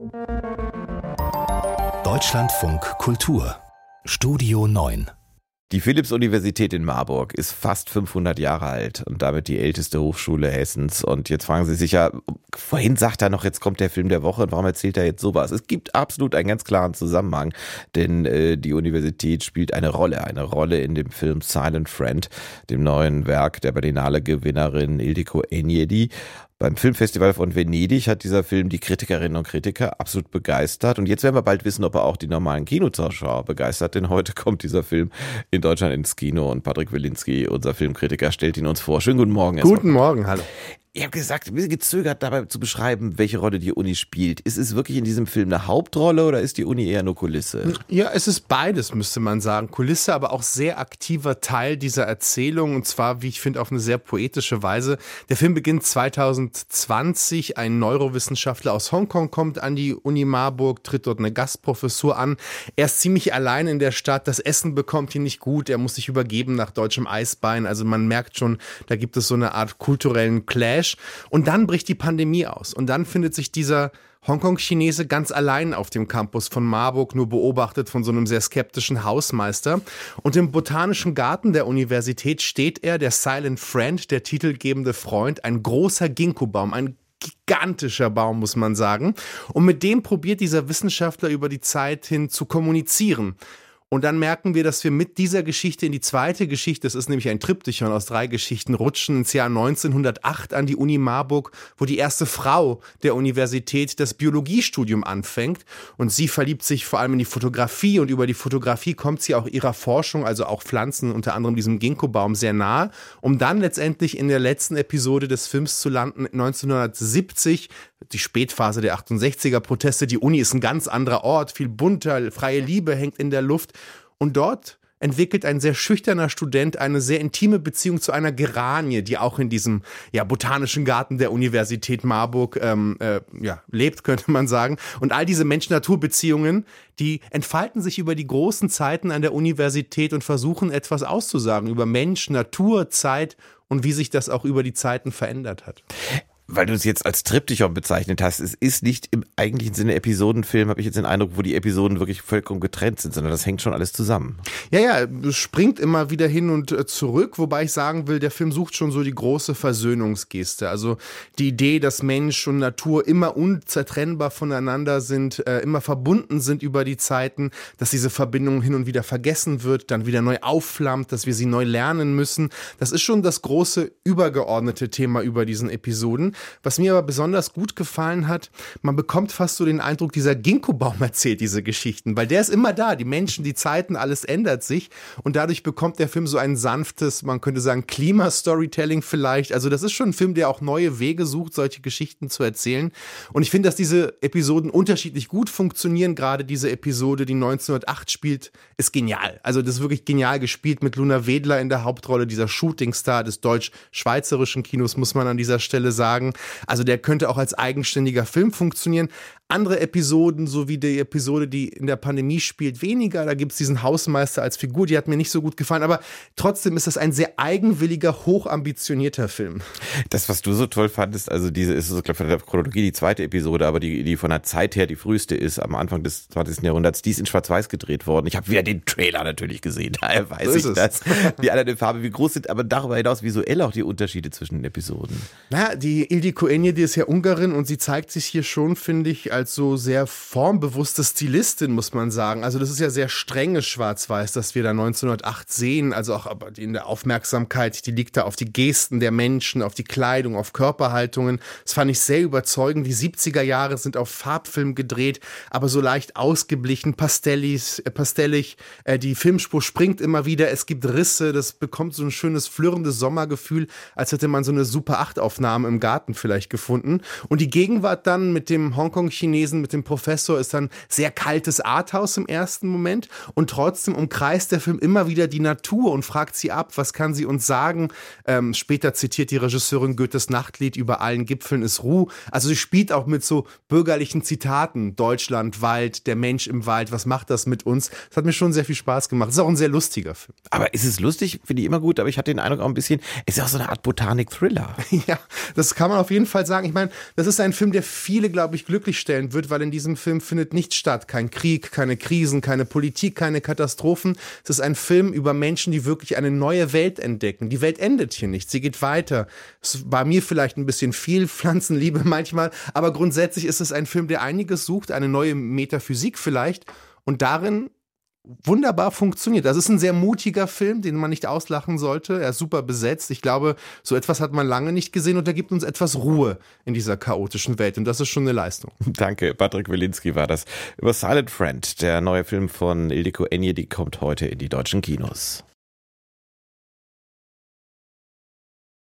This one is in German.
Deutschlandfunk Kultur Studio 9. Die Philipps-Universität in Marburg ist fast 500 Jahre alt und damit die älteste Hochschule Hessens. Und jetzt fragen Sie sich ja, vorhin sagt er noch, jetzt kommt der Film der Woche und warum erzählt er jetzt sowas? Es gibt absolut einen ganz klaren Zusammenhang, denn die Universität spielt eine Rolle in dem Film Silent Friend, dem neuen Werk der Berlinale-Gewinnerin Ildiko Enyedi. Beim Filmfestival von Venedig hat dieser Film die Kritikerinnen und Kritiker absolut begeistert. Und jetzt werden wir bald wissen, ob er auch die normalen Kinozuschauer begeistert. Denn heute kommt dieser Film in Deutschland ins Kino und Patrick Wilinski, unser Filmkritiker, stellt ihn uns vor. Schönen guten Morgen. Guten Morgen, hallo. Ich habe gesagt, ein bisschen gezögert dabei zu beschreiben, welche Rolle die Uni spielt. Ist es wirklich in diesem Film eine Hauptrolle oder ist die Uni eher nur Kulisse? Ja, es ist beides, müsste man sagen. Kulisse, aber auch sehr aktiver Teil dieser Erzählung und zwar, wie ich finde, auf eine sehr poetische Weise. Der Film beginnt 2020. Ein Neurowissenschaftler aus Hongkong kommt an die Uni Marburg, tritt dort eine Gastprofessur an. Er ist ziemlich allein in der Stadt. Das Essen bekommt ihn nicht gut. Er muss sich übergeben nach deutschem Eisbein. Also man merkt schon, da gibt es so eine Art kulturellen Clash. Und dann bricht die Pandemie aus. Und dann findet sich dieser Hongkong-Chinese ganz allein auf dem Campus von Marburg, nur beobachtet von so einem sehr skeptischen Hausmeister. Und im Botanischen Garten der Universität steht er, der Silent Friend, der titelgebende Freund, ein großer Ginkgo-Baum, ein gigantischer Baum, muss man sagen. Und mit dem probiert dieser Wissenschaftler über die Zeit hin zu kommunizieren. Und dann merken wir, dass wir mit dieser Geschichte in die zweite Geschichte, das ist nämlich ein Triptychon aus 3 Geschichten, rutschen ins Jahr 1908 an die Uni Marburg, wo die erste Frau der Universität das Biologiestudium anfängt. Und sie verliebt sich vor allem in die Fotografie und über die Fotografie kommt sie auch ihrer Forschung, also auch Pflanzen, unter anderem diesem Ginkgo-Baum, sehr nahe, um dann letztendlich in der letzten Episode des Films zu landen, 1970, die Spätphase der 68er-Proteste. Die Uni ist ein ganz anderer Ort, viel bunter, freie Liebe hängt in der Luft. Und dort entwickelt ein sehr schüchterner Student eine sehr intime Beziehung zu einer Geranie, die auch in diesem botanischen Garten der Universität Marburg lebt, könnte man sagen. Und all diese Mensch-Natur-Beziehungen, die entfalten sich über die großen Zeiten an der Universität und versuchen etwas auszusagen über Mensch, Natur, Zeit und wie sich das auch über die Zeiten verändert hat. Weil du es jetzt als Triptychon bezeichnet hast, es ist nicht im eigentlichen Sinne Episodenfilm, habe ich jetzt den Eindruck, wo die Episoden wirklich vollkommen getrennt sind, sondern das hängt schon alles zusammen. Ja, es springt immer wieder hin und zurück, wobei ich sagen will, der Film sucht schon so die große Versöhnungsgeste. Also die Idee, dass Mensch und Natur immer unzertrennbar voneinander sind, immer verbunden sind über die Zeiten, dass diese Verbindung hin und wieder vergessen wird, dann wieder neu aufflammt, dass wir sie neu lernen müssen. Das ist schon das große übergeordnete Thema über diesen Episoden. Was mir aber besonders gut gefallen hat, man bekommt fast so den Eindruck, dieser Ginkgo-Baum erzählt diese Geschichten, weil der ist immer da, die Menschen, die Zeiten, alles ändert sich und dadurch bekommt der Film so ein sanftes, man könnte sagen Klima-Storytelling vielleicht, also das ist schon ein Film, der auch neue Wege sucht, solche Geschichten zu erzählen und ich finde, dass diese Episoden unterschiedlich gut funktionieren, gerade diese Episode, die 1908 spielt, ist genial, also das ist wirklich genial gespielt mit Luna Wedler in der Hauptrolle, dieser Shootingstar des deutsch-schweizerischen Kinos, muss man an dieser Stelle sagen. Also der könnte auch als eigenständiger Film funktionieren. Andere Episoden, so wie die Episode, die in der Pandemie spielt, weniger. Da gibt es diesen Hausmeister als Figur, die hat mir nicht so gut gefallen. Aber trotzdem ist das ein sehr eigenwilliger, hochambitionierter Film. Das, was du so toll fandest, also diese ist so, glaube ich, von der Chronologie die zweite Episode, aber die von der Zeit her die früheste ist, am Anfang des 20. Jahrhunderts, die ist in Schwarz-Weiß gedreht worden. Ich habe wieder den Trailer natürlich gesehen, daher weiß so ich das. Die anderen in Farbe, wie groß sind aber darüber hinaus visuell auch die Unterschiede zwischen den Episoden? Naja, die Ildiko Enyedi ist ja Ungarin und sie zeigt sich hier schon, finde ich, als so sehr formbewusste Stilistin, muss man sagen. Also das ist ja sehr strenges Schwarz-Weiß, das wir da 1908 sehen. Also auch aber in der Aufmerksamkeit, die liegt da auf die Gesten der Menschen, auf die Kleidung, auf Körperhaltungen. Das fand ich sehr überzeugend. Die 70er Jahre sind auf Farbfilm gedreht, aber so leicht ausgeblichen, pastellig. Die Filmspur springt immer wieder, es gibt Risse, das bekommt so ein schönes flirrendes Sommergefühl, als hätte man so eine Super-8-Aufnahme im Garten vielleicht gefunden. Und die Gegenwart dann mit dem Hongkong-Chinesen, mit dem Professor, ist dann sehr kaltes Arthouse im ersten Moment und trotzdem umkreist der Film immer wieder die Natur und fragt sie ab, was kann sie uns sagen. Später zitiert die Regisseurin Goethes Nachtlied, über allen Gipfeln ist Ruhe. Also sie spielt auch mit so bürgerlichen Zitaten, Deutschland, Wald, der Mensch im Wald, was macht das mit uns? Das hat mir schon sehr viel Spaß gemacht. Das ist auch ein sehr lustiger Film. Aber ist es lustig? Finde ich immer gut, aber ich hatte den Eindruck auch ein bisschen, es ist auch so eine Art Botanik-Thriller. Ja, das kann man auf jeden Fall sagen. Ich meine, das ist ein Film, der viele, glaube ich, glücklich stellen darstellen wird, weil in diesem Film findet nichts statt. Kein Krieg, keine Krisen, keine Politik, keine Katastrophen. Es ist ein Film über Menschen, die wirklich eine neue Welt entdecken. Die Welt endet hier nicht, sie geht weiter. Es war mir vielleicht ein bisschen viel Pflanzenliebe manchmal, aber grundsätzlich ist es ein Film, der einiges sucht, eine neue Metaphysik vielleicht und darin wunderbar funktioniert. Das ist ein sehr mutiger Film, den man nicht auslachen sollte. Er ist super besetzt. Ich glaube, so etwas hat man lange nicht gesehen und er gibt uns etwas Ruhe in dieser chaotischen Welt und das ist schon eine Leistung. Danke, Patrick Wilinski war das. Über Silent Friend, der neue Film von Ildiko Enyedi, kommt heute in die deutschen Kinos.